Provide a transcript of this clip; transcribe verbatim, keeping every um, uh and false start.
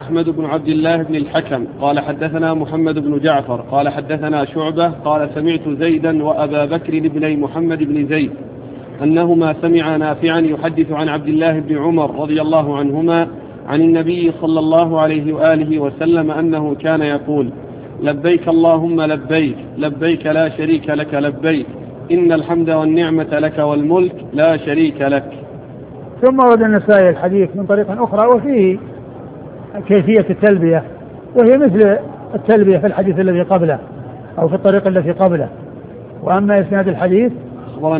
أحمد بن عبد الله بن الحكم قال حدثنا محمد بن جعفر قال حدثنا شعبة قال سمعت زيدا وأبا بكر بن محمد بن زيد أنهما سمع نافعا يحدث عن عبد الله بن عمر رضي الله عنهما عن النبي صلى الله عليه وآله وسلم أنه كان يقول لبيك اللهم لبيك لبيك لا شريك لك لبيك إن الحمد والنعمة لك والملك لا شريك لك. ثم ورد النسائي الحديث من طريق أخرى وفيه كيفية التلبية وهي مثل التلبية في الحديث الذي قبله أو في الطريق التي قبله. وأما إسناد الحديث